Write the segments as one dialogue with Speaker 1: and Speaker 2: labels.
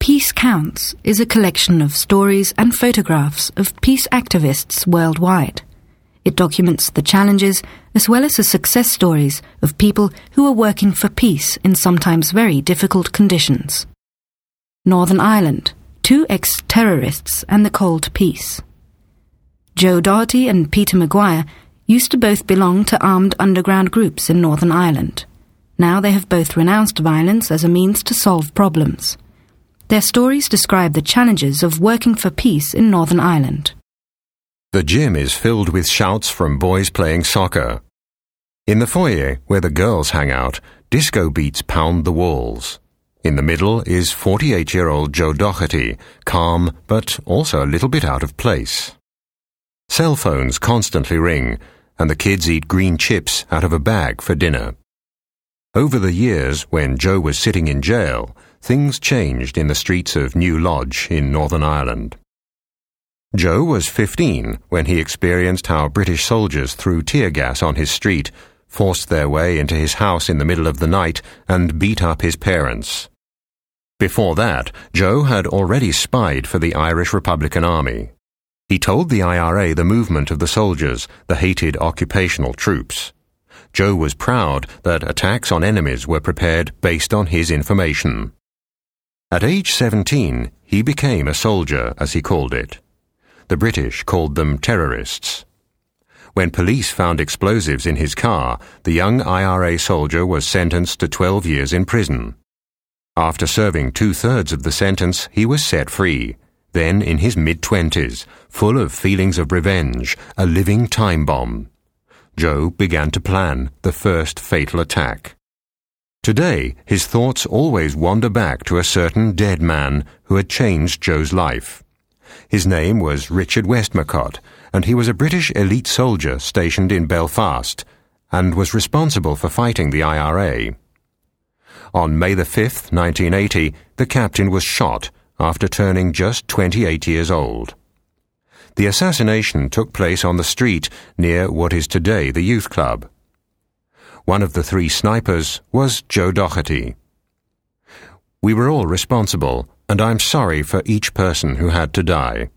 Speaker 1: Peace Counts is a collection of stories and photographs of peace activists worldwide. It documents the challenges as well as the success stories of people who are working for peace in sometimes very difficult conditions. Northern Ireland, 2 ex-terrorists and the Cold Peace. Joe Doherty and Peter Maguire used to both belong to armed underground groups in Northern Ireland. Now they have both renounced violence as a means to solve problems. Their stories describe the challenges of working for peace in Northern Ireland.
Speaker 2: The gym is filled with shouts from boys playing soccer. In the foyer, where the girls hang out, disco beats pound the walls. In the middle is 48-year-old Joe Doherty, calm but also a little bit out of place. Cell phones constantly ring, and the kids eat green chips out of a bag for dinner. Over the years, when Joe was sitting in jail, things changed in the streets of New Lodge in Northern Ireland. Joe was 15 when he experienced how British soldiers threw tear gas on his street, forced their way into his house in the middle of the night, and beat up his parents. Before that, Joe had already spied for the Irish Republican Army. He told the IRA the movement of the soldiers, the hated occupational troops. Joe was proud that attacks on enemies were prepared based on his information. At age 17, he became a soldier, as he called it. The British called them terrorists. When police found explosives in his car, the young IRA soldier was sentenced to 12 years in prison. After serving 2/3 of the sentence, he was set free. Then, in his mid-20s, full of feelings of revenge, a living time bomb, Joe began to plan the first fatal attack. Today, his thoughts always wander back to a certain dead man who had changed Joe's life. His name was Richard Westmacott, and he was a British elite soldier stationed in Belfast, and was responsible for fighting the IRA. On May 5, 1980, the captain was shot after turning just 28 years old. The assassination took place on the street near what is today the youth club. One of the 3 snipers was Joe Doherty. We were all responsible, and I'm sorry for each person who had to die.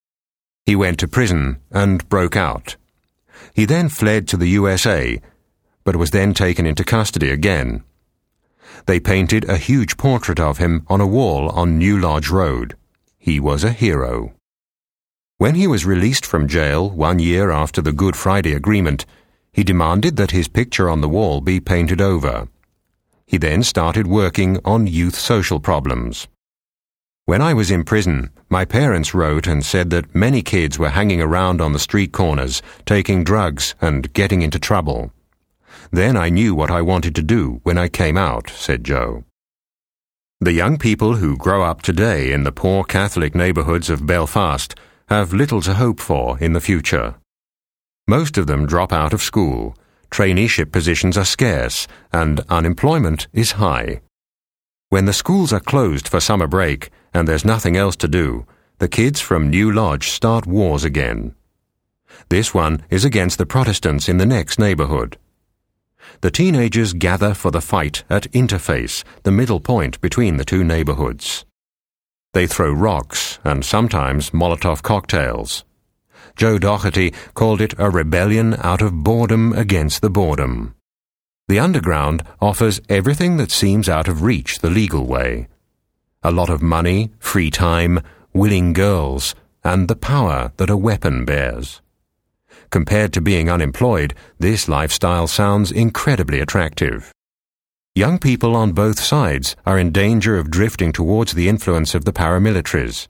Speaker 2: He went to prison and broke out. He then fled to the USA, but was then taken into custody again. They painted a huge portrait of him on a wall on New Lodge Road. He was a hero. When he was released from jail 1 year after the Good Friday Agreement, he demanded that his picture on the wall be painted over. He then started working on youth social problems. When I was in prison, my parents wrote and said that many kids were hanging around on the street corners, taking drugs and getting into trouble. Then I knew what I wanted to do when I came out, said Joe. The young people who grow up today in the poor Catholic neighborhoods of Belfast have little to hope for in the future. Most of them drop out of school, traineeship positions are scarce, and unemployment is high. When the schools are closed for summer break and there's nothing else to do, the kids from New Lodge start wars again. This one is against the Protestants in the next neighborhood. The teenagers gather for the fight at Interface, the middle point between the 2 neighborhoods. They throw rocks and sometimes Molotov cocktails. Joe Doherty called it a rebellion out of boredom against the boredom. The underground offers everything that seems out of reach the legal way. A lot of money, free time, willing girls, and the power that a weapon bears. Compared to being unemployed, this lifestyle sounds incredibly attractive. Young people on both sides are in danger of drifting towards the influence of the paramilitaries.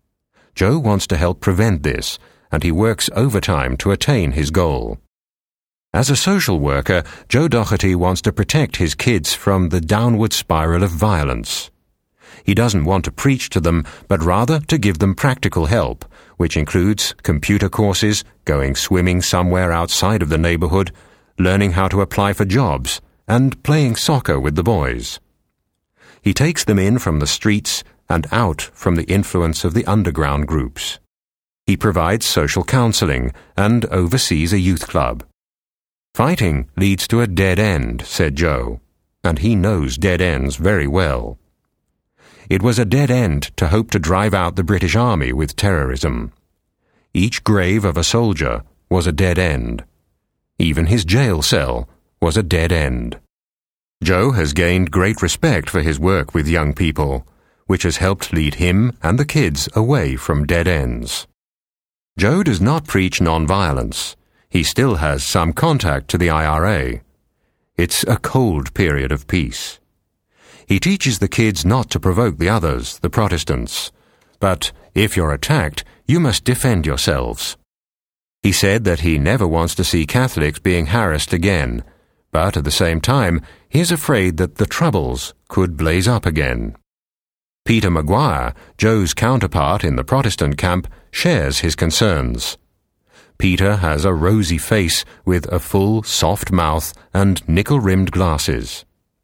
Speaker 2: Joe wants to help prevent this, and he works overtime to attain his goal. As a social worker, Joe Doherty wants to protect his kids from the downward spiral of violence. He doesn't want to preach to them, but rather to give them practical help, which includes computer courses, going swimming somewhere outside of the neighborhood, learning how to apply for jobs, and playing soccer with the boys. He takes them in from the streets and out from the influence of the underground groups. He provides social counseling and oversees a youth club. Fighting leads to a dead end, said Joe, and he knows dead ends very well. It was a dead end to hope to drive out the British Army with terrorism. Each grave of a soldier was a dead end. Even his jail cell was a dead end. Joe has gained great respect for his work with young people, which has helped lead him and the kids away from dead ends. Joe does not preach non-violence. He still has some contact to the IRA. It's a cold period of peace. He teaches the kids not to provoke the others, the Protestants. But if you're attacked, you must defend yourselves. He said that he never wants to see Catholics being harassed again, but at the same time, he is afraid that the troubles could blaze up again. Peter Maguire, Joe's counterpart in the Protestant camp, shares his concerns. Peter has a rosy face with a full, soft mouth and nickel-rimmed glasses.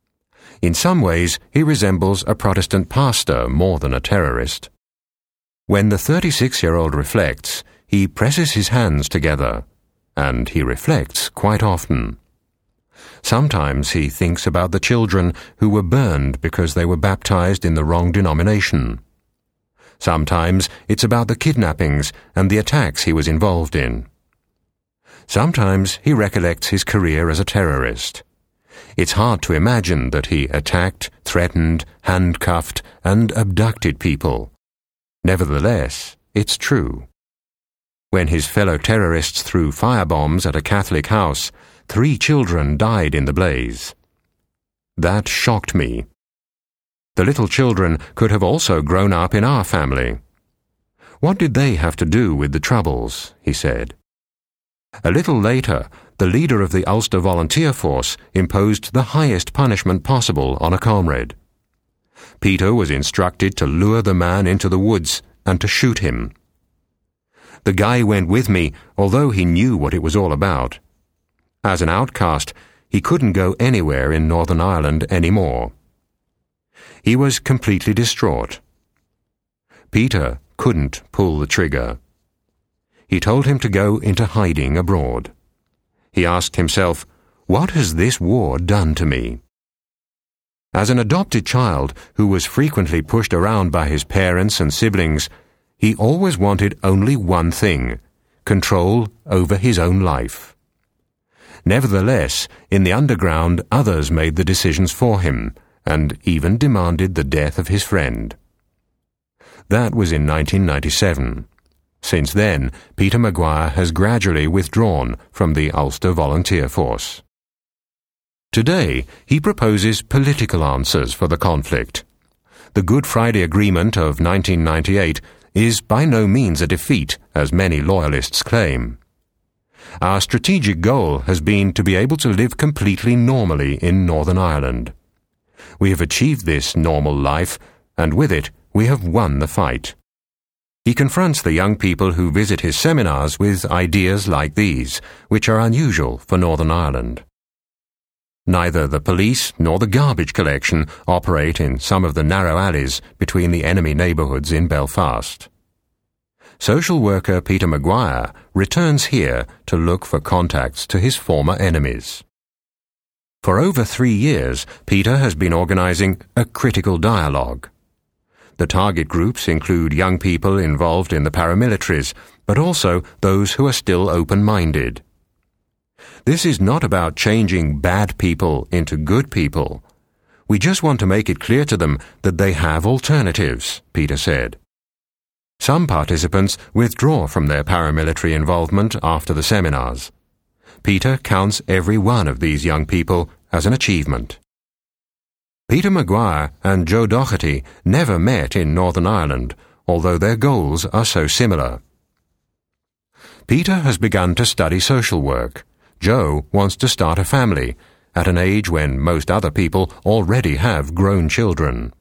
Speaker 2: In some ways, he resembles a Protestant pastor more than a terrorist. When the 36-year-old reflects, he presses his hands together, and he reflects quite often. Sometimes he thinks about the children who were burned because they were baptized in the wrong denomination. Sometimes it's about the kidnappings and the attacks he was involved in. Sometimes he recollects his career as a terrorist. It's hard to imagine that he attacked, threatened, handcuffed, and abducted people. Nevertheless, it's true. When his fellow terrorists threw firebombs at a Catholic house, 3 children died in the blaze. That shocked me. The little children could have also grown up in our family. What did they have to do with the troubles? He said. A little later, the leader of the Ulster Volunteer Force imposed the highest punishment possible on a comrade. Peter was instructed to lure the man into the woods and to shoot him. The guy went with me, although he knew what it was all about. As an outcast, he couldn't go anywhere in Northern Ireland anymore. He was completely distraught. Peter couldn't pull the trigger. He told him to go into hiding abroad. He asked himself, "What has this war done to me?" As an adopted child who was frequently pushed around by his parents and siblings, he always wanted only one thing: control over his own life. Nevertheless, in the underground, others made the decisions for him, and even demanded the death of his friend. That was in 1997. Since then, Peter Maguire has gradually withdrawn from the Ulster Volunteer Force. Today, he proposes political answers for the conflict. The Good Friday Agreement of 1998 is by no means a defeat, as many loyalists claim. Our strategic goal has been to be able to live completely normally in Northern Ireland. We have achieved this normal life, and with it, we have won the fight. He confronts the young people who visit his seminars with ideas like these, which are unusual for Northern Ireland. Neither the police nor the garbage collection operate in some of the narrow alleys between the enemy neighbourhoods in Belfast. Social worker Peter Maguire returns here to look for contacts to his former enemies. For over 3 years, Peter has been organising a critical dialogue. The target groups include young people involved in the paramilitaries, but also those who are still open-minded. This is not about changing bad people into good people. We just want to make it clear to them that they have alternatives, Peter said. Some participants withdraw from their paramilitary involvement after the seminars. Peter counts every one of these young people as an achievement. Peter Maguire and Joe Doherty never met in Northern Ireland, although their goals are so similar. Peter has begun to study social work. Joe wants to start a family, at an age when most other people already have grown children.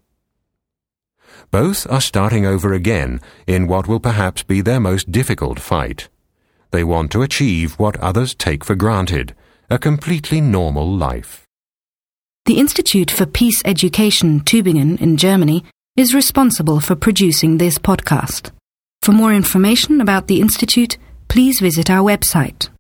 Speaker 2: Both are starting over again in what will perhaps be their most difficult fight. They want to achieve what others take for granted, a completely normal life.
Speaker 1: The Institute for Peace Education, Tübingen in Germany, is responsible for producing this podcast. For more information about the Institute, please visit our website